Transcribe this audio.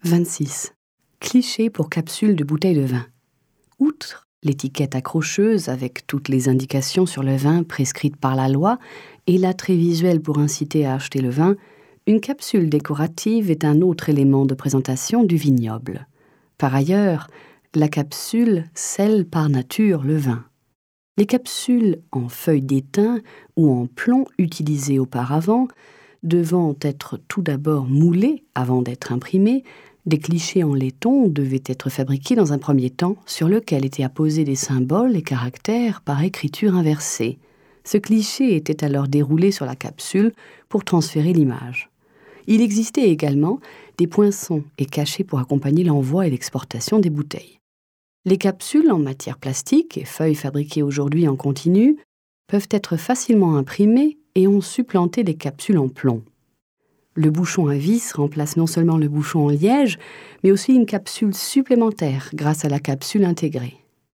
26. Cliché pour capsule de bouteille de vin. Outre l'étiquette accrocheuse avec toutes les indications sur le vin prescrites par la loi et l'attrait visuel pour inciter à acheter le vin, une capsule décorative est un autre élément de présentation du vignoble. Par ailleurs, la capsule scelle par nature le vin. Les capsules en feuilles d'étain ou en plomb utilisées auparavant, devant être tout d'abord moulées avant d'être imprimées, des clichés en laiton devaient être fabriqués dans un premier temps, sur lequel étaient apposés des symboles et caractères par écriture inversée. Ce cliché était alors déroulé sur la capsule pour transférer l'image. Il existait également des poinçons et cachets pour accompagner l'envoi et l'exportation des bouteilles. Les capsules en matière plastique et feuilles fabriquées aujourd'hui en continu peuvent être facilement imprimées et ont supplanté les capsules en plomb. Le bouchon à vis remplace non seulement le bouchon en liège, mais aussi une capsule supplémentaire grâce à la capsule intégrée.